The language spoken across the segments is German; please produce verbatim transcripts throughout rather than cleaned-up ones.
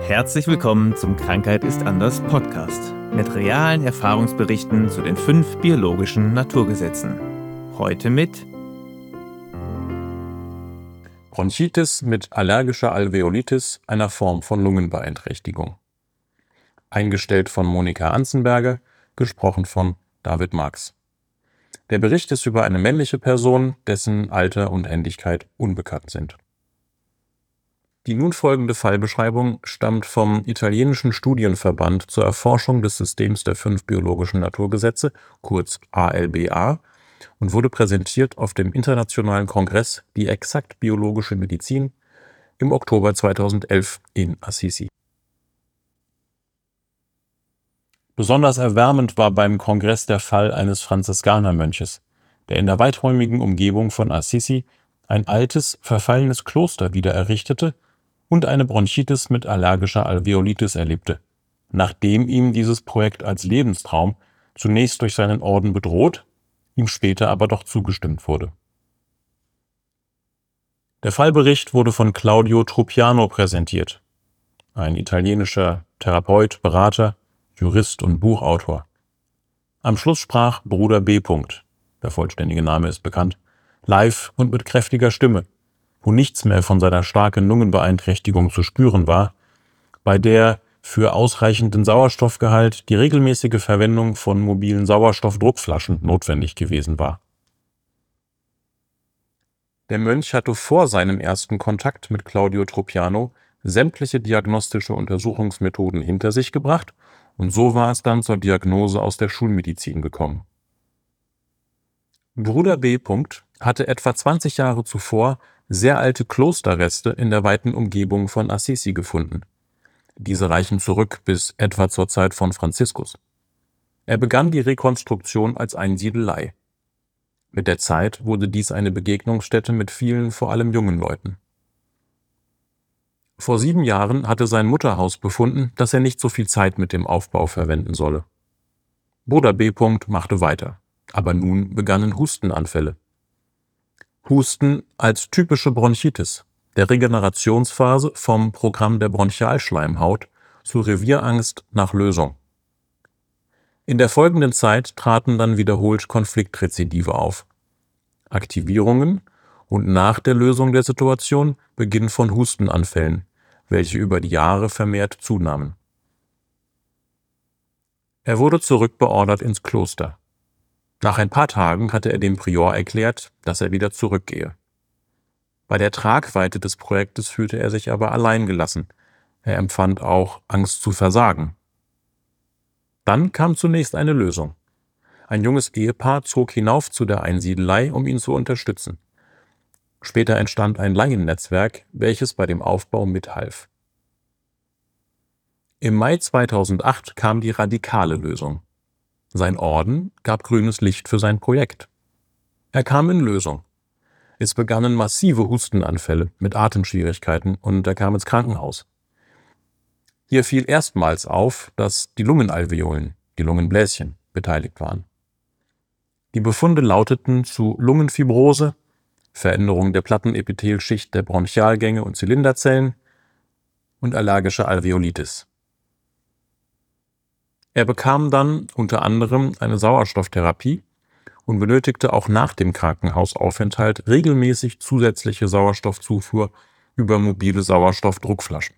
Herzlich willkommen zum Krankheit ist anders Podcast mit realen Erfahrungsberichten zu den fünf biologischen Naturgesetzen. Heute mit Bronchitis mit allergischer Alveolitis, einer Form von Lungenbeeinträchtigung. Eingestellt von Monika Anzenberger, gesprochen von David Marx. Der Bericht ist über eine männliche Person, dessen Alter und Ähnlichkeit unbekannt sind. Die nun folgende Fallbeschreibung stammt vom italienischen Studienverband zur Erforschung des Systems der fünf biologischen Naturgesetze, kurz A L B A, und wurde präsentiert auf dem Internationalen Kongress Die exakt biologische Medizin im Oktober zweitausendelf in Assisi. Besonders erwärmend war beim Kongress der Fall eines Franziskanermönches, der in der weiträumigen Umgebung von Assisi ein altes, verfallenes Kloster wieder errichtete und eine Bronchitis mit allergischer Alveolitis erlebte, nachdem ihm dieses Projekt als Lebenstraum zunächst durch seinen Orden bedroht, ihm später aber doch zugestimmt wurde. Der Fallbericht wurde von Claudio Trupiano präsentiert, ein italienischer Therapeut, Berater, Jurist und Buchautor. Am Schluss sprach Bruder B. Der vollständige Name ist bekannt, live und mit kräftiger Stimme, wo nichts mehr von seiner starken Lungenbeeinträchtigung zu spüren war, bei der für ausreichenden Sauerstoffgehalt die regelmäßige Verwendung von mobilen Sauerstoffdruckflaschen notwendig gewesen war. Der Mönch hatte vor seinem ersten Kontakt mit Claudio Trupiano sämtliche diagnostische Untersuchungsmethoden hinter sich gebracht und so war es dann zur Diagnose aus der Schulmedizin gekommen. Bruder B. hatte etwa zwanzig Jahre zuvor sehr alte Klosterreste in der weiten Umgebung von Assisi gefunden. Diese reichen zurück bis etwa zur Zeit von Franziskus. Er begann die Rekonstruktion als Einsiedelei. Mit der Zeit wurde dies eine Begegnungsstätte mit vielen, vor allem jungen Leuten. Vor sieben Jahren hatte sein Mutterhaus befunden, dass er nicht so viel Zeit mit dem Aufbau verwenden solle. Bruder B. machte weiter, aber nun begannen Hustenanfälle. Husten als typische Bronchitis, der Regenerationsphase vom Programm der Bronchialschleimhaut zur Revierangst nach Lösung. In der folgenden Zeit traten dann wiederholt Konfliktrezidive auf. Aktivierungen und nach der Lösung der Situation Beginn von Hustenanfällen, welche über die Jahre vermehrt zunahmen. Er wurde zurückbeordert ins Kloster. Nach ein paar Tagen hatte er dem Prior erklärt, dass er wieder zurückgehe. Bei der Tragweite des Projektes fühlte er sich aber allein gelassen. Er empfand auch Angst zu versagen. Dann kam zunächst eine Lösung. Ein junges Ehepaar zog hinauf zu der Einsiedelei, um ihn zu unterstützen. Später entstand ein Laiennetzwerk, welches bei dem Aufbau mithalf. Im Mai zweitausendacht kam die radikale Lösung. Sein Orden gab grünes Licht für sein Projekt. Er kam in Lösung. Es begannen massive Hustenanfälle mit Atemschwierigkeiten und er kam ins Krankenhaus. Hier fiel erstmals auf, dass die Lungenalveolen, die Lungenbläschen, beteiligt waren. Die Befunde lauteten zu Lungenfibrose, Veränderung der Plattenepithelschicht der Bronchialgänge und Zylinderzellen und allergische Alveolitis. Er bekam dann unter anderem eine Sauerstofftherapie und benötigte auch nach dem Krankenhausaufenthalt regelmäßig zusätzliche Sauerstoffzufuhr über mobile Sauerstoffdruckflaschen.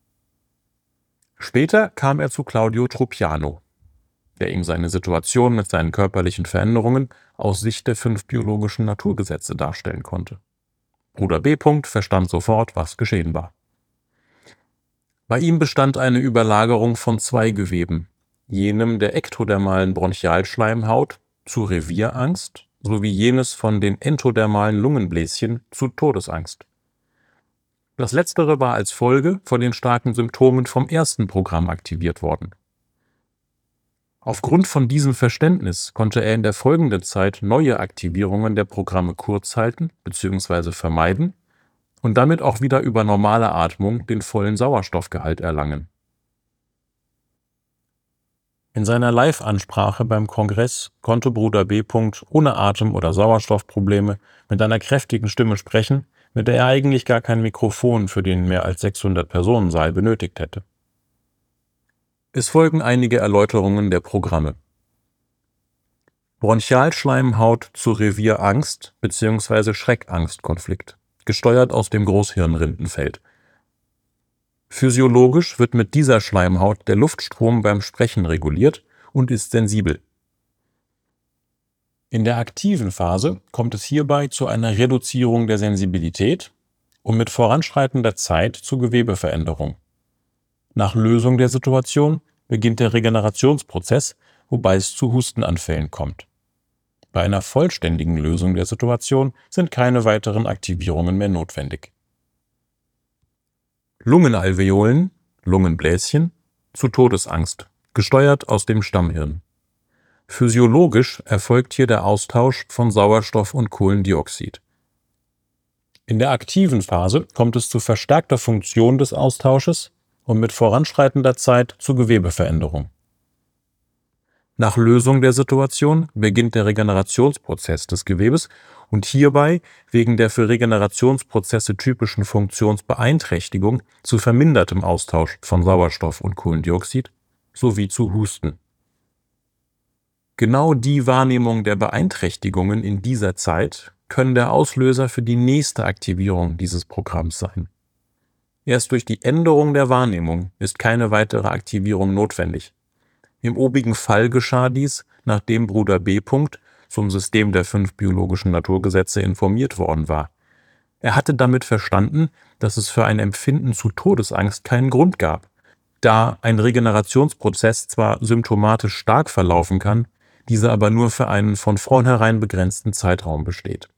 Später kam er zu Claudio Trupiano, der ihm seine Situation mit seinen körperlichen Veränderungen aus Sicht der fünf biologischen Naturgesetze darstellen konnte. Bruder B. verstand sofort, was geschehen war. Bei ihm bestand eine Überlagerung von zwei Geweben, jenem der ektodermalen Bronchialschleimhaut zu Revierangst sowie jenes von den entodermalen Lungenbläschen zu Todesangst. Das letztere war als Folge von den starken Symptomen vom ersten Programm aktiviert worden. Aufgrund von diesem Verständnis konnte er in der folgenden Zeit neue Aktivierungen der Programme kurz halten bzw. vermeiden und damit auch wieder über normale Atmung den vollen Sauerstoffgehalt erlangen. In seiner Live-Ansprache beim Kongress konnte Bruder B. ohne Atem- oder Sauerstoffprobleme mit einer kräftigen Stimme sprechen, mit der er eigentlich gar kein Mikrofon für den mehr als sechshundert Personen Saal benötigt hätte. Es folgen einige Erläuterungen der Programme. Bronchialschleimhaut zu Revierangst bzw. Schreckangstkonflikt, gesteuert aus dem Großhirnrindenfeld. Physiologisch wird mit dieser Schleimhaut der Luftstrom beim Sprechen reguliert und ist sensibel. In der aktiven Phase kommt es hierbei zu einer Reduzierung der Sensibilität und mit voranschreitender Zeit zu Gewebeveränderung. Nach Lösung der Situation beginnt der Regenerationsprozess, wobei es zu Hustenanfällen kommt. Bei einer vollständigen Lösung der Situation sind keine weiteren Aktivierungen mehr notwendig. Lungenalveolen, Lungenbläschen, zu Todesangst, gesteuert aus dem Stammhirn. Physiologisch erfolgt hier der Austausch von Sauerstoff und Kohlendioxid. In der aktiven Phase kommt es zu verstärkter Funktion des Austausches und mit voranschreitender Zeit zu Gewebeveränderung. Nach Lösung der Situation beginnt der Regenerationsprozess des Gewebes und hierbei wegen der für Regenerationsprozesse typischen Funktionsbeeinträchtigung zu vermindertem Austausch von Sauerstoff und Kohlendioxid sowie zu Husten. Genau die Wahrnehmung der Beeinträchtigungen in dieser Zeit können der Auslöser für die nächste Aktivierung dieses Programms sein. Erst durch die Änderung der Wahrnehmung ist keine weitere Aktivierung notwendig. Im obigen Fall geschah dies, nachdem Bruder B. zum System der fünf biologischen Naturgesetze informiert worden war. Er hatte damit verstanden, dass es für ein Empfinden zu Todesangst keinen Grund gab, da ein Regenerationsprozess zwar symptomatisch stark verlaufen kann, dieser aber nur für einen von vornherein begrenzten Zeitraum besteht.